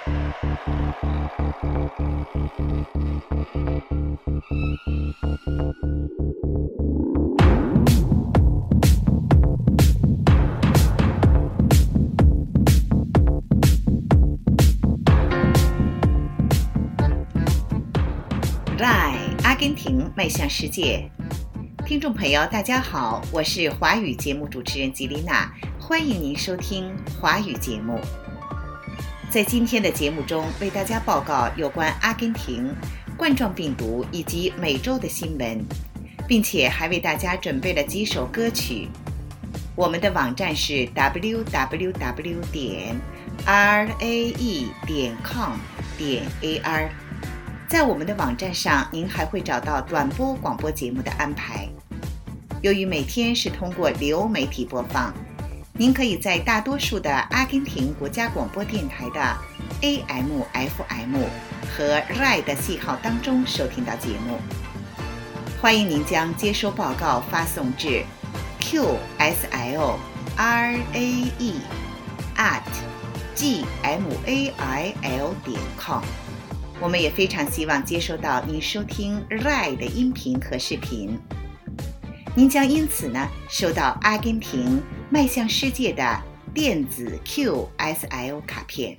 阿根廷迈向世界。听众朋友大家好，我是华语节目主持人吉丽娜，欢迎您收听华语节目。在今天的节目中，为大家报告有关阿根廷冠状病毒以及美洲的新闻，并且还为大家准备了几首歌曲。我们的网站是 www.rae.com.ar， 在我们的网站上，您还会找到短波广播节目的安排。由于每天是通过流媒体播放，您可以在大多数的阿根廷国家广播电台的 AM、FM 和 RAI 的信号当中收听到节目。欢迎您将接收报告发送至 qslrae@gmail.com。我们也非常希望接收到您收听 RAI 的音频和视频，您将因此收到阿根廷迈向世界的电子 QSL 卡片。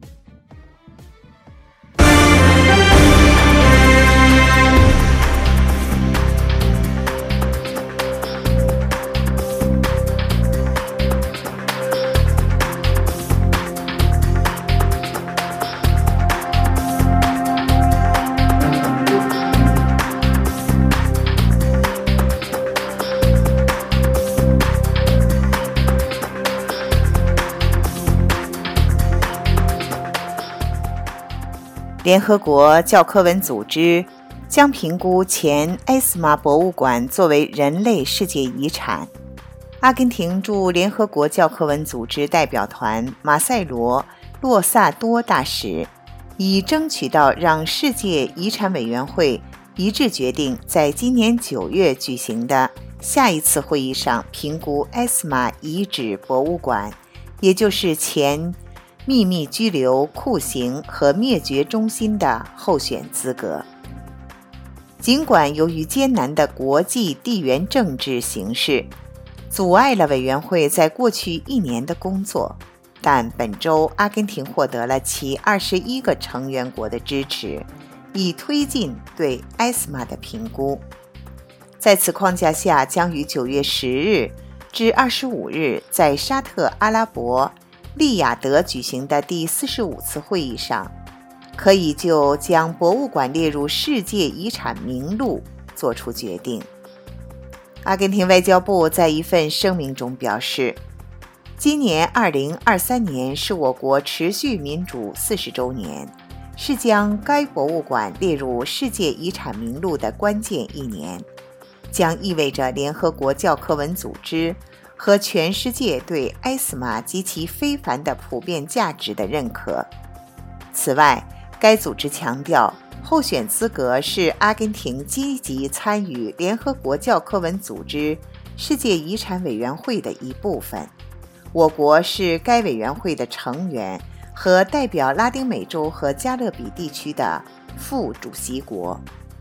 联合国教科文组织将评估前埃斯玛博物馆作为人类世界遗产。阿根廷驻联合国教科文组织代表团马塞罗·洛萨多大使已争取到让世界遗产委员会一致决定在今年9月举行的下一次会议上评估埃斯玛遗址博物馆，也就是前秘密拘留、酷刑和灭绝中心的候选资格。尽管由于艰难的国际地缘政治形势阻碍了委员会在过去1年的工作，但本周阿根廷获得了其21个成员国的支持，以推进对埃斯玛的评估。在此框架下，将于9月10日至25日在沙特阿拉伯利雅得举行的第45次会议上，可以就将博物馆列入世界遗产名录作出决定。阿根廷外交部在一份声明中表示，今年2023年是我国持续民主40周年，是将该博物馆列入世界遗产名录的关键1年，将意味着联合国教科文组织和全世界对埃斯玛及其非凡的普遍价值的认可。此外，该组织强调，候选资格是阿根廷积极参与联合国教科文组织世界遗产委员会的一部分。我国是该委员会的成员和代表拉丁美洲和加勒比地区的副主席国。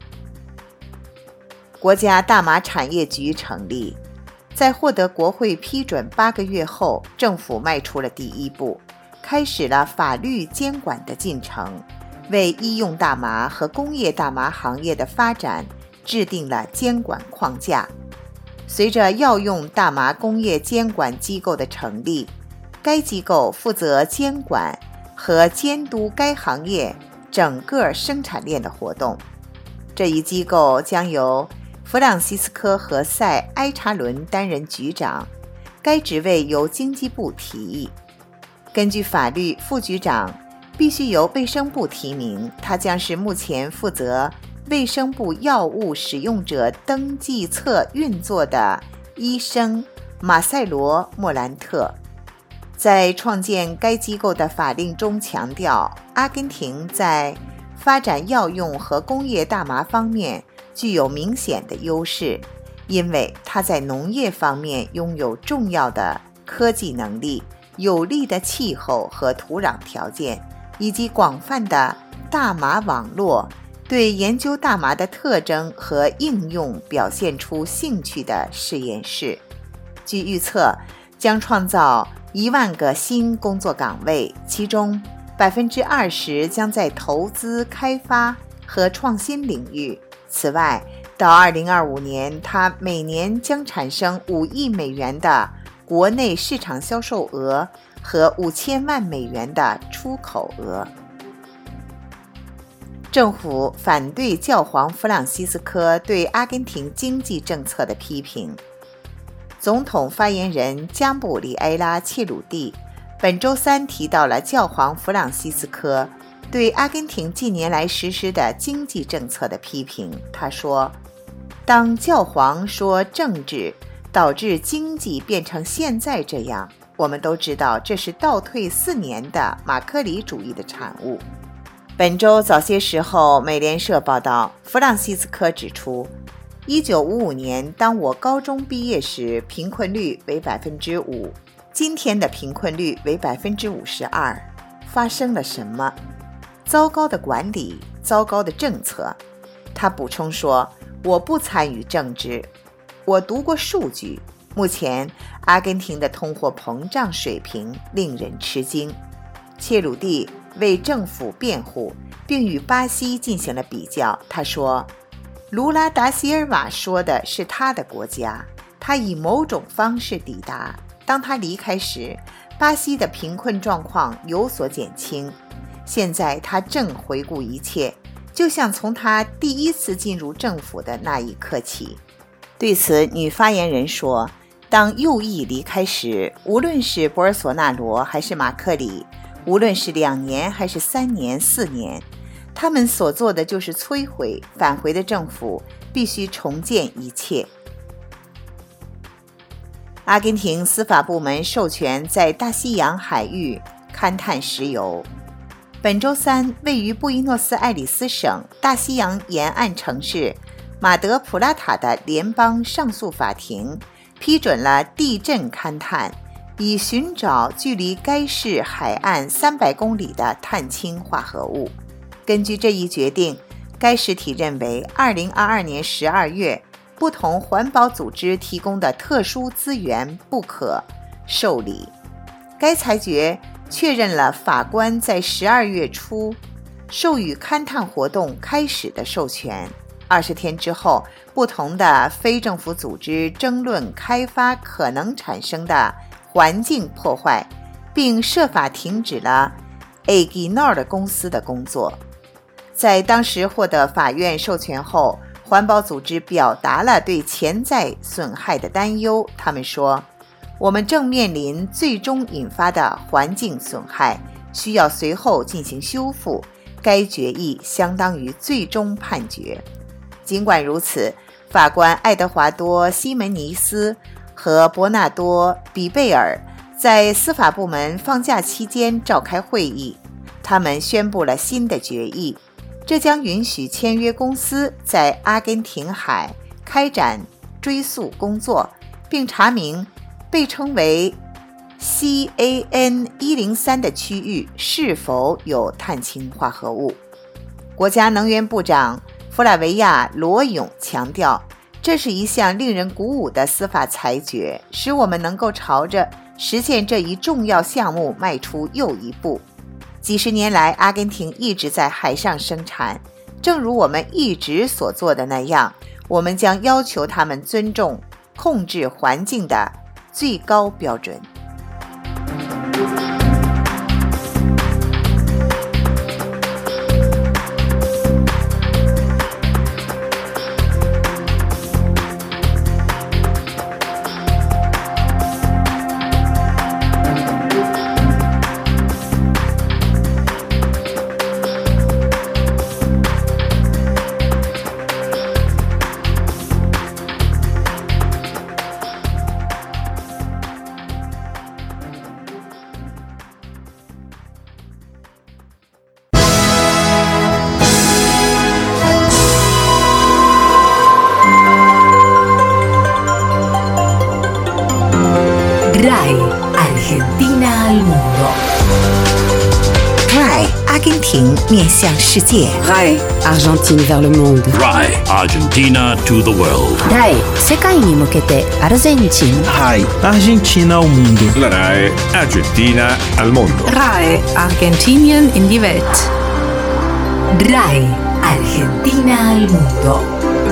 国家大麻产业局成立，在获得国会批准8个月后，政府迈出了第一步，开始了法律监管的进程，为医用大麻和工业大麻行业的发展制定了监管框架。随着药用大麻工业监管机构的成立，该机构负责监管和监督该行业整个生产链的活动。这一机构将由弗朗西斯科·何塞·埃查伦担任局长，该职位由经济部提议。根据法律，副局长必须由卫生部提名，他将是目前负责卫生部药物使用者登记册运作的医生马塞罗·莫兰特。在创建该机构的法令中强调，阿根廷在发展药用和工业大麻方面具有明显的优势，因为它在农业方面拥有重要的科技能力、有利的气候和土壤条件， 以及广泛的大麻网络，对研究大麻的特征和应用表现出兴趣的实验室。据预测，将创造1万个新工作岗位，其中20%将在投资、开发和创新领域。此外，到2025年，它每年将产生5亿美元的国内市场销售额和5000万美元的出口额。政府反对教皇弗朗西斯科对阿根廷经济政策的批评。总统发言人加布里埃拉·切鲁蒂本周三提到了教皇弗朗西斯科对阿根廷近年来实施的经济政策的批评。他说，当教皇说政治导致经济变成现在这样，我们都知道这是倒退4年的马克里主义的产物。本周早些时候，美联社报道，弗朗西斯科指出，1955年当我高中毕业时，贫困率为 5%， 今天的贫困率为 52%。 发生了什么？糟糕的管理，糟糕的政策。他补充说，我不参与政治，我读过数据，目前阿根廷的通货膨胀水平令人吃惊。切鲁蒂为政府辩护，并与巴西进行了比较。他说，卢拉达西尔瓦说的是他的国家，他以某种方式抵达。当他离开时，巴西的贫困状况有所减轻。现在他正回顾一切，就像从他第一次进入政府的那一刻起。对此，女发言人说，当右翼离开时，无论是博尔索纳罗还是马克里，无论是2年还是3年、4年，他们所做的就是摧毁返回的政府，必须重建一切。阿根廷司法部门授权在大西洋海域勘探石油。本周三，位于布宜诺斯艾利斯省大西洋沿岸城市马德普拉塔的联邦上诉法庭批准了地震勘探，以寻找距离该市海岸300公里的碳氢化合物。根据这一决定，该实体认为2022年12月不同环保组织提供的特殊资源不可受理。该裁决确认了法官在12月初授予勘探活动开始的授权。20天之后，不同的非政府组织争论开发可能产生的环境破坏，并设法停止了 Equinor 公司的工作。在当时获得法院授权后，环保组织表达了对潜在损害的担忧。他们说，我们正面临最终引发的环境损害，需要随后进行修复。该决议相当于最终判决。尽管如此，法官爱德华多·西门尼斯和伯纳多·比贝尔在司法部门放假期间召开会议，他们宣布了新的决议，这将允许签约公司在阿根廷海开展追溯工作，并查明被称为 CAN-103 的区域是否有碳氢化合物。国家能源部长弗拉维亚·罗永强调，这是一项令人鼓舞的司法裁决，使我们能够朝着实现这一重要项目迈出又一步。几十年来，阿根廷一直在海上生产，正如我们一直所做的那样，我们将要求他们尊重控制环境的最高标准。 庭面向世界。 RAI Argentine vers le monde. RAI Argentina to the world. RAI 世界に向けてアルゼンチン。 RAI Argentina al mundo. La RAI Argentina al mondo. RAI Argentinien in die Welt. RAI Argentina al mundo.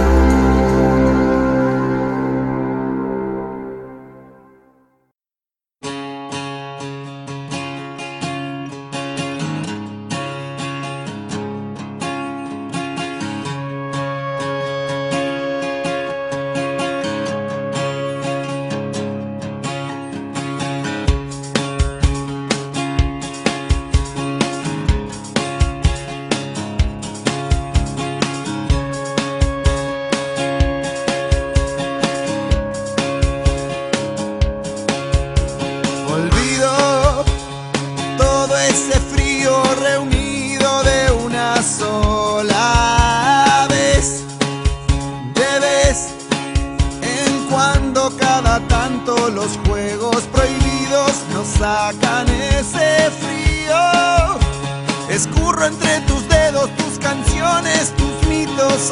Los juegos prohibidos nos sacan ese frío. Escurro entre tus dedos tus canciones, tus mitos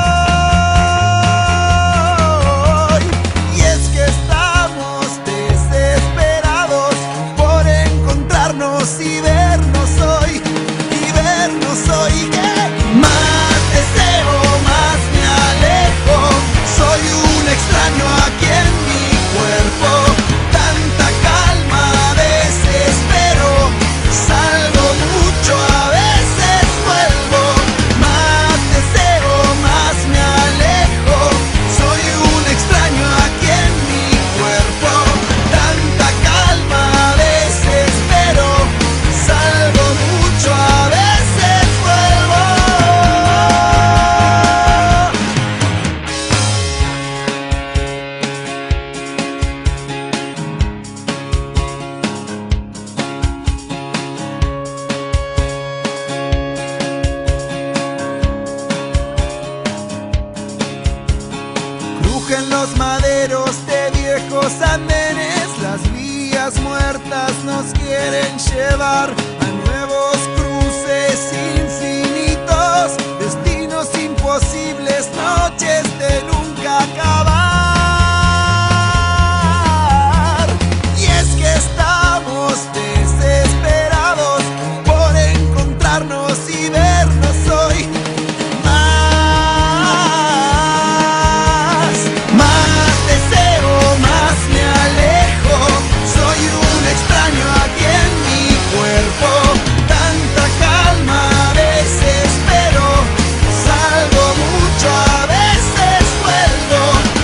hoy. Y es que estamos desesperados por encontrarnos y vernos hoy. Y vernos hoy. Que más deseo, más me alejo. Soy un extraño aquí en mi cuerpo, tanta calma, desespero, salgo mucho, a veces vuelvo, más deseo, más me alejo, soy un extraño aquí en mi cuerpo, tanta calma, desespero, salgo mucho, a veces vuelvo. Crujen los maderos de viejos andenes, las vías muertas nos quieren llevar a nuevos cruces infinitos, destinos imposibles, noches de nunca acabar. Y es que estamos desesperados por encontrarnos y vernos hoy. Más deseo, más me alejo. Soy un extraño aquí en mi cuerpo. Tanta calma, desespero. Salgo mucho, a veces vuelvo.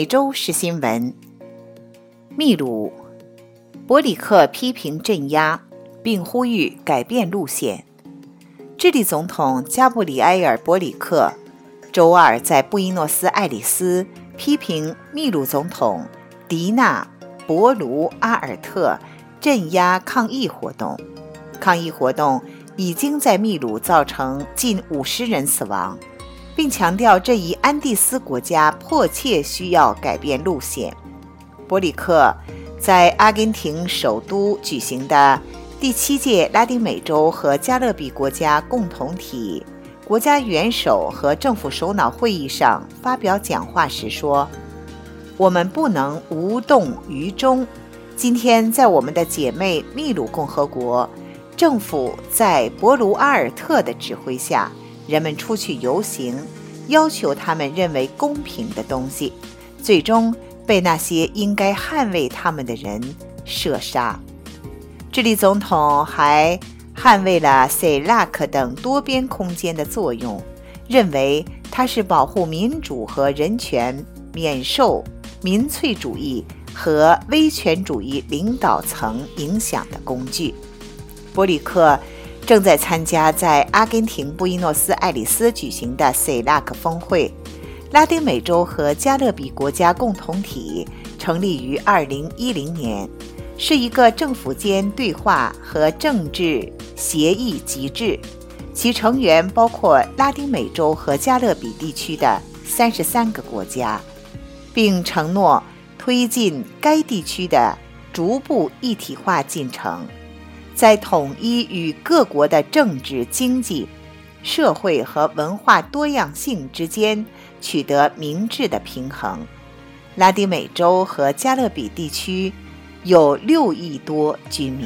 美洲是新闻。秘鲁，伯里克批评镇压，并呼吁改变路线。智利总统加布里埃尔·伯里克周二在布宜诺斯艾利斯批评秘鲁总统迪纳·博卢阿尔特镇压抗议活动。抗议活动已经在秘鲁造成近50人死亡，并强调这一安第斯国家迫切需要改变路线。伯里克在阿根廷首都举行的第7届拉丁美洲和加勒比国家共同体国家元首和政府首脑会议上发表讲话时说：“我们不能无动于衷。今天在我们的姐妹秘鲁共和国，政府在博卢阿尔特的指挥下，人们出去游行，要求他们认为公平的东西，最终被那些应该捍卫他们的人射杀。”智利总统还捍卫了CELAC等多边空间的作用，认为它是保护民主和人权、免受民粹主义和威权主义领导层影响的工具。伯里克正在参加在阿根廷布宜诺斯艾利斯举行的CELAC峰会。拉丁美洲和加勒比国家共同体成立于2010年，是一个政府间对话和政治协议机制，其成员包括拉丁美洲和加勒比地区的33个国家，并承诺推进该地区的逐步一体化进程，在统一与各国的政治、经济、社会和文化多样性之间取得明智的平衡。拉丁美洲和加勒比地区有6亿多居民。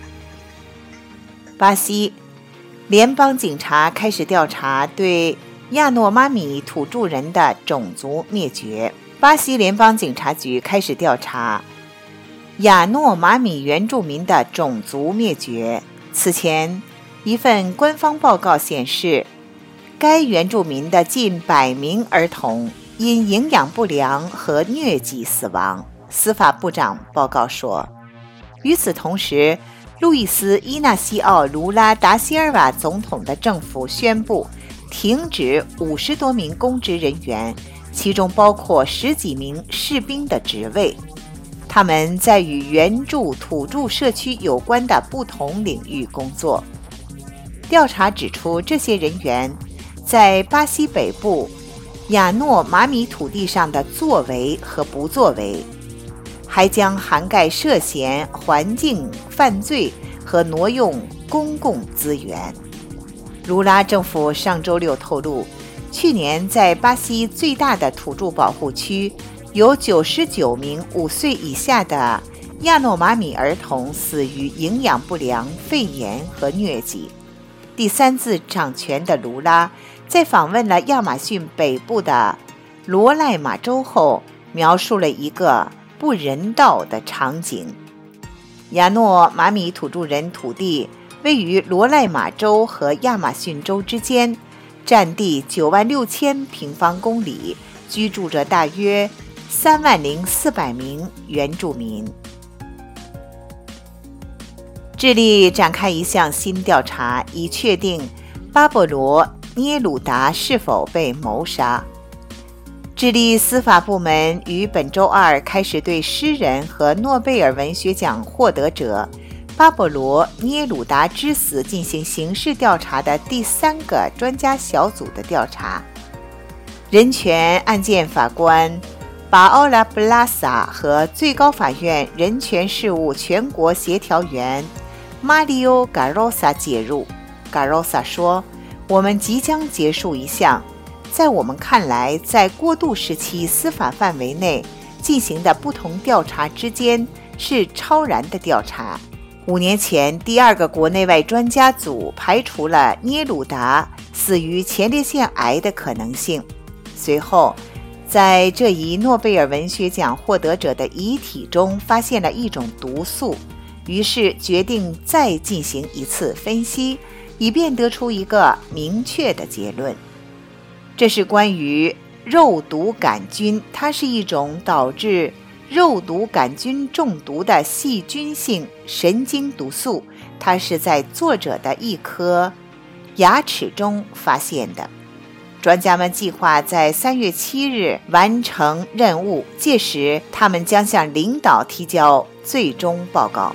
巴西，联邦警察开始调查对亚诺妈米土著人的种族灭绝。巴西联邦警察局开始调查亚诺马米原住民的种族灭绝。此前，一份官方报告显示，该原住民的近100名儿童因营养不良和疟疾死亡。司法部长报告说，与此同时，路易斯·伊纳西奥·卢拉达西尔瓦总统的政府宣布停止50多名公职人员，其中包括10几名士兵的职位。他们在与援助土著社区有关的不同领域工作。调查指出，这些人员在巴西北部亚诺马米土地上的作为和不作为，还将涵盖涉嫌环境犯罪和挪用公共资源。卢拉政府上周6透露，去年在巴西最大的土著保护区，有99名5岁以下的亚诺马米儿童死于营养不良、肺炎和疟疾。第3次掌权的卢拉在访问了亚马逊北部的罗赖马州后，描述了一个不人道的场景。亚诺马米土著人土地位于罗赖马州和亚马逊州之间，占地96000平方公里，居住着大约30400名原住民。智利展开一项新调查，以确定巴勃罗·涅鲁达是否被谋杀。智利司法部门于本周2开始对诗人和诺贝尔文学奖获得者巴勃罗·涅鲁达之死进行刑事调查的第3个专家小组的调查。人权案件法官巴奥拉·布拉萨和最高法院人权事务全国协调员马里奥·嘎罗萨介入。嘎罗萨说，我们即将结束一项在我们看来在过渡时期司法范围内进行的不同调查之间是超然的调查。5年前，第2个国内外专家组排除了涅鲁达死于前列腺癌的可能性。随后，在这一诺贝尔文学奖获得者的遗体中发现了一种毒素，于是决定再进行一次分析，以便得出一个明确的结论。这是关于肉毒杆菌，它是一种导致肉毒杆菌中毒的细菌性神经毒素，它是在作者的一颗牙齿中发现的。专家们计划在3月7日完成任务，届时他们将向领导提交最终报告。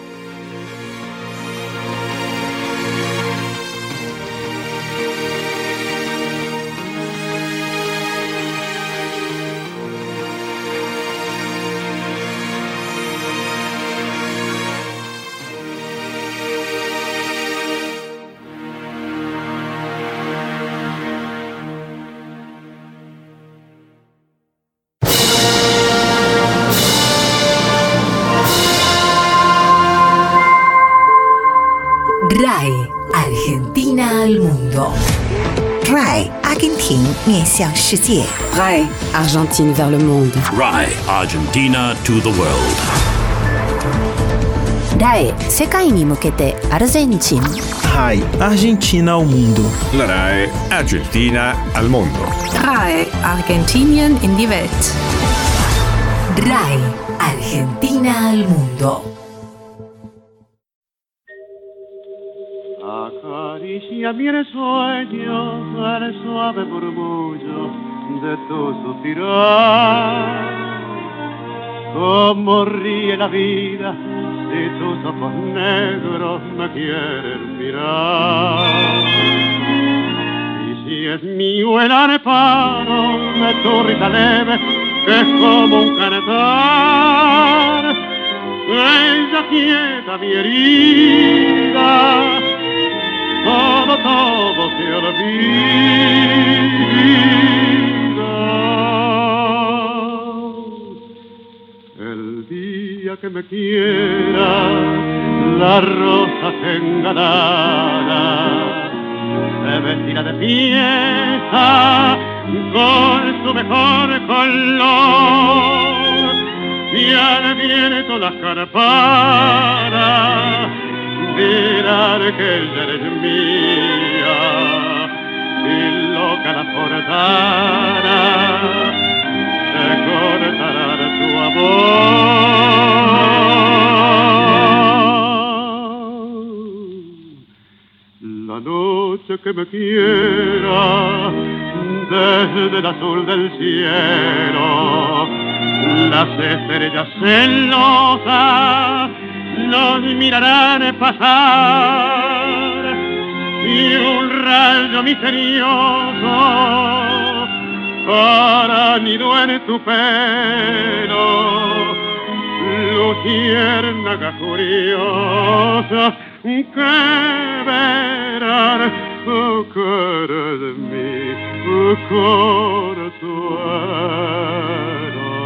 RAI Argentina al mundo. RAI 阿根廷面向世界。 RAI Argentine vers le monde. RAI Argentina to the world. RAI 世界に向けてアルゼンチン。 RAI Argentina ao mundo. La RAI Argentina al mondo. RAI Argentinien in die Welt. RAI Argentina al mundo. Acaricia mi sueño al suave murmullo de tu suspirar. Como ríe la vida si tus ojos negros me quieren mirar. Y si es mío el arpado de tu risa leve, que es como un cantar, ella quieta mi herida. Todo se olvida. El día que me quiera, la rosa engalana se vestirá de fiesta con su mejor color y al viento las campanas dirán que ella eres mía y loca la forzana se cortará de tu amor. La noche que me quiera desde el azul del cielo, las estrellas celosas nos mirarán pasar y un rayo misterioso hará nido en tu pelo, luciérnaga curiosa que verán cara de mi consuelo.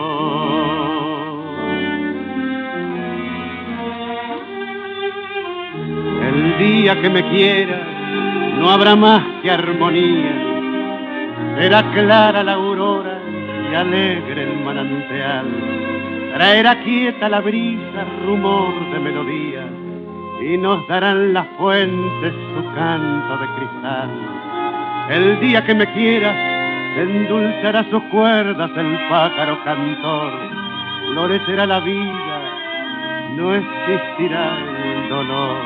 El día que me quiera no habrá más que armonía, será clara la aurora y alegre el manantial, traerá quieta la brisa rumor de melodía y nos darán las fuentes su canto de cristal. El día que me quiera endulzará sus cuerdas el pájaro cantor, florecerá la vida, no existirá el dolor.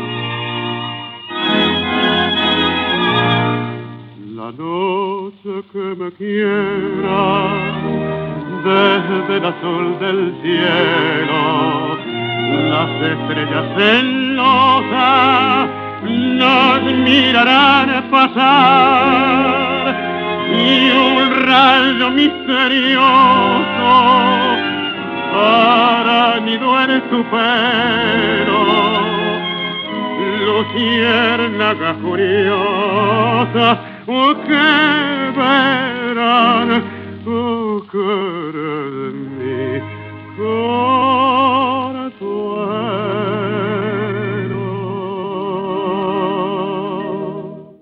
La noche que me quiera desde el azul del cielo, las estrellas celosas nos mirarán pasar y un rayo misterioso hará nido en tu pelo, luciérnaga curiosa que verán cara de mi consuelo.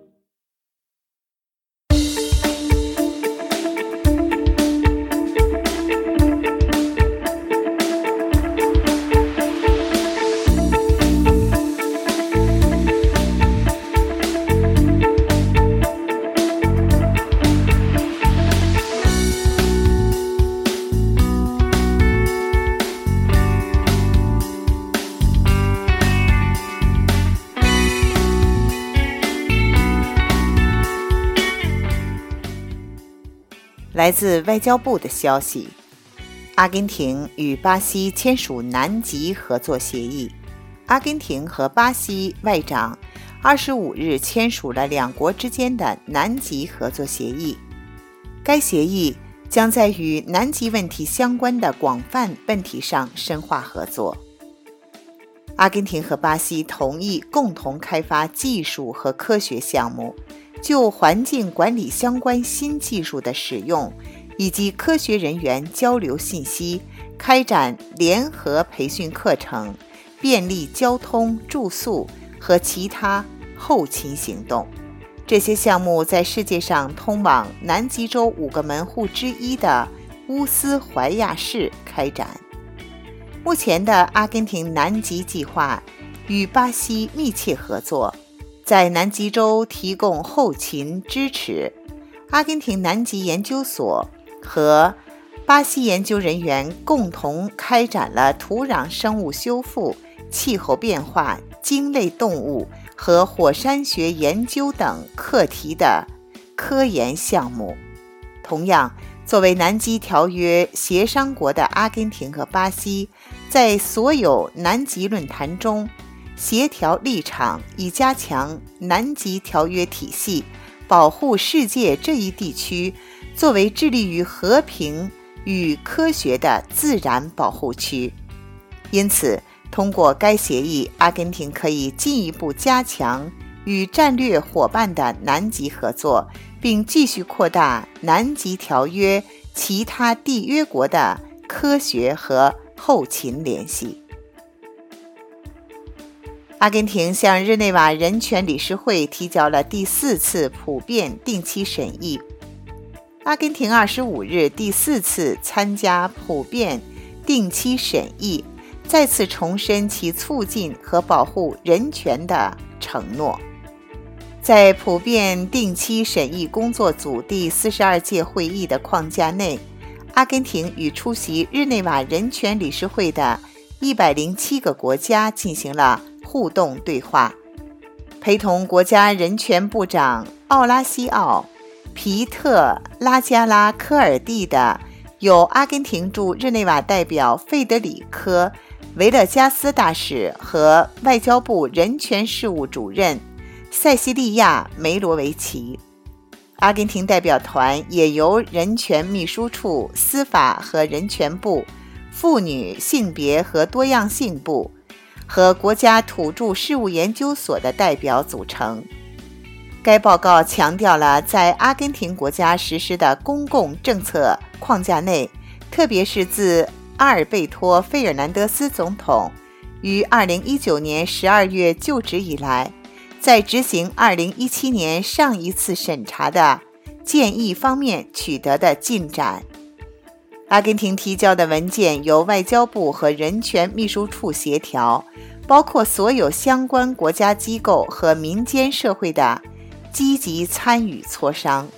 来自外交部的消息，阿根廷与巴西签署南极合作协议。阿根廷和巴西外长25日签署了两国之间的南极合作协议。该协议将在与南极问题相关的广泛问题上深化合作。阿根廷和巴西同意共同开发技术和科学项目，就环境管理相关新技术的使用以及科学人员交流信息，开展联合培训课程，便利交通、住宿和其他后勤行动。这些项目在世界上通往南极洲5个门户之一的乌斯怀亚市开展。目前的阿根廷南极计划与巴西密切合作，在南极洲提供后勤支持。阿根廷南极研究所和巴西研究人员共同开展了土壤生物修复、气候变化、鲸类动物和火山学研究等课题的科研项目。同样，作为南极条约协商国的阿根廷和巴西，在所有南极论坛中协调立场，以加强南极条约体系，保护世界这一地区作为致力于和平与科学的自然保护区。因此，通过该协议，阿根廷可以进一步加强与战略伙伴的南极合作，并继续扩大南极条约其他缔约国的科学和后勤联系。阿根廷向日内瓦人权理事会提交了第4次普遍定期审议。阿根廷25日第4次参加普遍定期审议，再次重申其促进和保护人权的承诺。在普遍定期审议工作组第42届会议的框架内，阿根廷与出席日内瓦人权理事会的107个国家进行了互动对话。陪同国家人权部长奥拉西奥·皮特拉加拉科尔蒂的有阿根廷驻日内瓦代表费德里科·维勒加斯大使和外交部人权事务主任塞西利亚·梅罗维奇。阿根廷代表团也由人权秘书处、司法和人权部、妇女、性别和多样性部和国家土著事务研究所的代表组成。该报告强调了在阿根廷国家实施的公共政策框架内，特别是自阿尔贝托·费尔南德斯总统于2019年12月就职以来，在执行2017年上一次审查的建议方面取得的进展。阿根廷提交的文件由外交部和人权秘书处协调，包括所有相关国家机构和民间社会的积极参与磋商。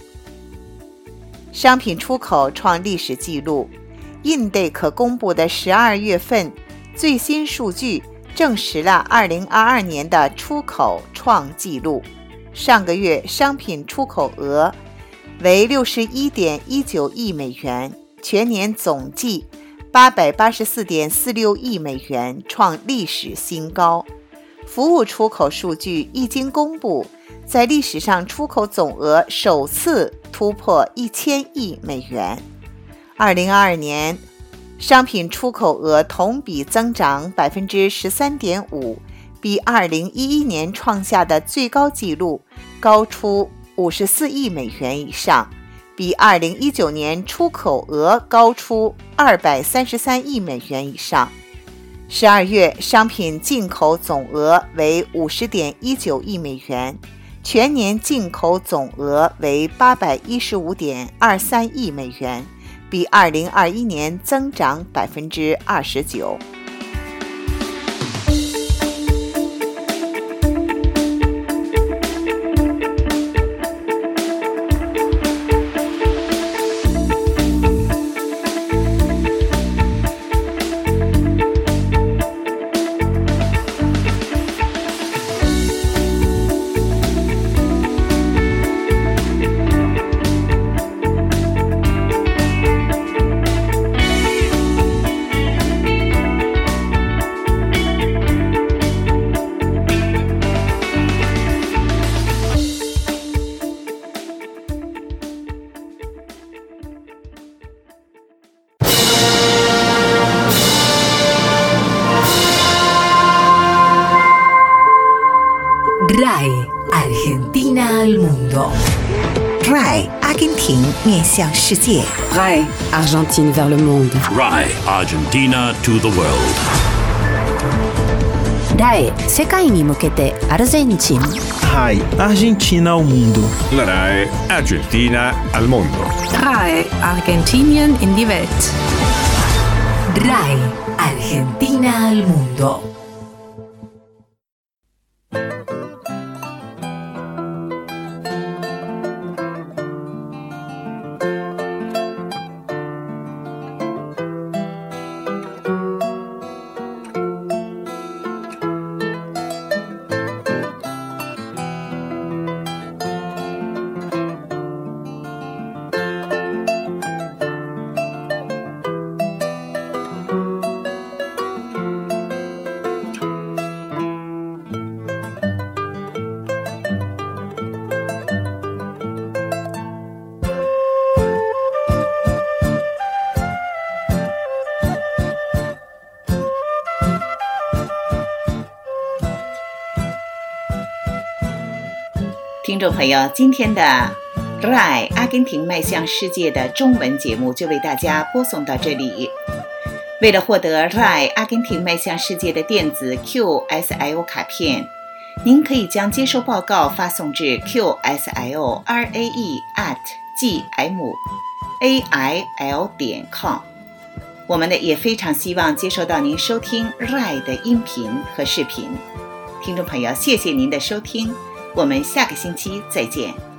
商品出口创历史记录。印代可公布的12月份最新数据证实了2022年的出口创纪录。上个月商品出口额为 61.19 亿美元，全年总计 884.46 亿美元，创历史新高。服务出口数据一经公布，在历史上出口总额首次突破1000亿美元。2022年商品出口额同比增长 13.5%， 比2011年创下的最高纪录高出54亿美元以上，比2019年出口额高出233亿美元以上。12月商品进口总额为 50.19 亿美元，全年进口总额为 815.23 亿美元，比2021年增长 29%。 RAI Argentina al mundo. RAI 阿根廷面向世界。 RAI Argentine vers le monde. RAI Argentina to the world. RAI 世界に向けてアルゼンチン。 RAI Argentina ao mundo. La RAI Argentina al mundo. RAI Argentinien in die Welt. RAI Argentina al mundo. 听众朋友，今天的 RAI 阿根廷迈向世界的中文节目就为大家播送到这里。为了获得 RAI 阿根廷迈向世界的电子 QSIO 卡片，您可以将接收报告发送至 qsio.rae@gmail.com。我们也非常希望接收到您收听 RAI 的音频和视频。听众朋友，谢谢您的收听。我们下个星期再见。